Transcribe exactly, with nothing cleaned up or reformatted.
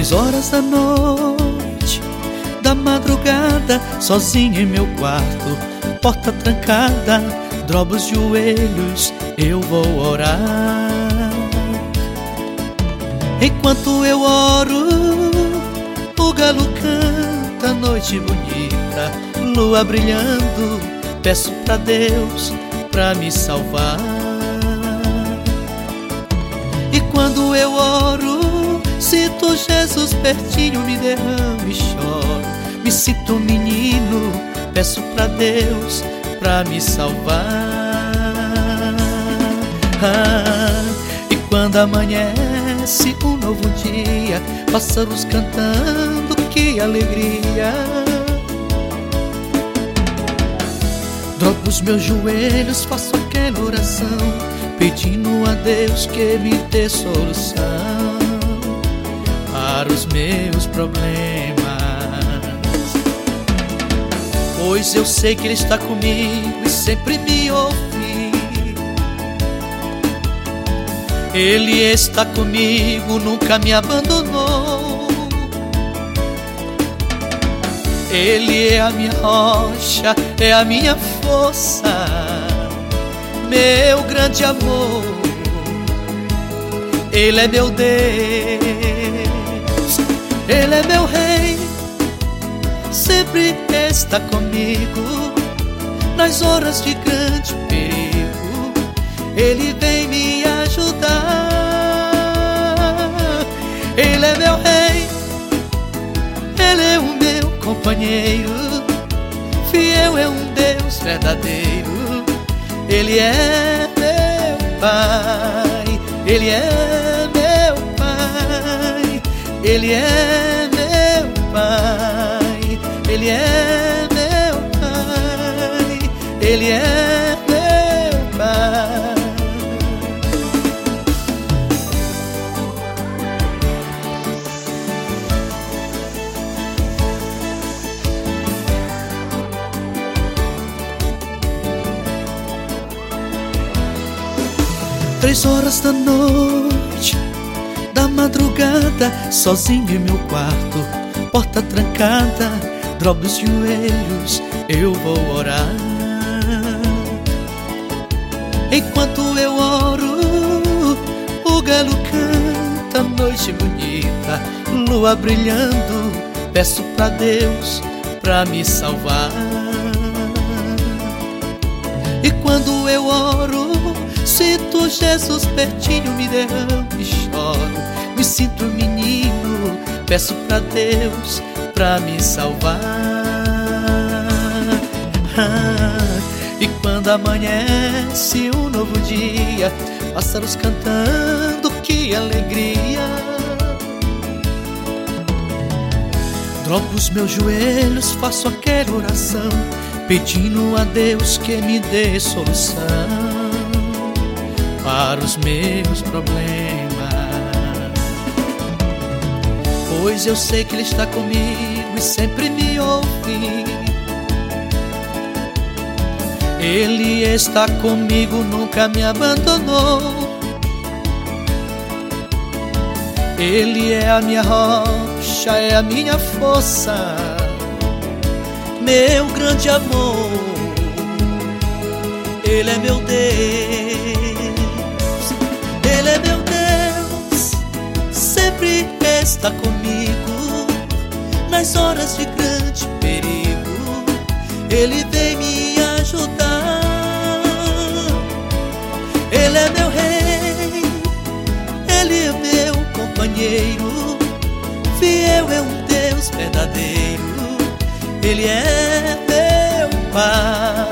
Três horas da noite, da madrugada, sozinho em meu quarto, porta trancada, dobro os joelhos, eu vou orar. Enquanto eu oro, o galo canta, noite bonita, lua brilhando, peço pra Deus pra me salvar. E quando eu oro, sinto Jesus pertinho, me derramo e choro. Me sinto um menino, peço pra Deus pra me salvar. Ah, e quando amanhece um novo dia, pássaros cantando, que alegria. Dobro os meus joelhos, faço aquela oração, pedindo a Deus que me dê solução para os meus problemas. Pois eu sei que Ele está comigo e sempre me ouve. Ele está comigo, nunca me abandonou. Ele é a minha rocha, é a minha força, meu grande amor. Ele é meu Deus, Ele é meu Rei, sempre está comigo nas horas de grande perigo. Ele vem me ajudar. Ele é meu Rei, Ele é o meu companheiro, fiel é um Deus verdadeiro. Ele é meu Pai, Ele é meu Pai, Ele é meu Pai, Ele é meu Pai, Ele é meu Pai. Três horas da noite, da madrugada, sozinho em meu quarto, porta trancada, dobro os joelhos, eu vou orar. Enquanto eu oro, o galo canta, noite bonita, lua brilhando, peço pra Deus pra me salvar. E quando eu oro, sinto Jesus pertinho, me derramo e choro. Me sinto menino, peço pra Deus pra me salvar. Ah, e quando amanhece um novo dia, pássaros cantando, que alegria. Dobro os meus joelhos, faço aquela oração, pedindo a Deus que me dê solução para os meus problemas. Pois eu sei que Ele está comigo e sempre me ouve. Ele está comigo, nunca me abandonou. Ele é a minha rocha, é a minha força, meu grande amor. Ele é meu Deus, Ele é meu Deus, sempre está comigo nas horas de grande perigo. Ele vem me ajudar. Ele é meu Rei, Ele é meu companheiro, fiel é um Deus verdadeiro. Ele é meu Pai,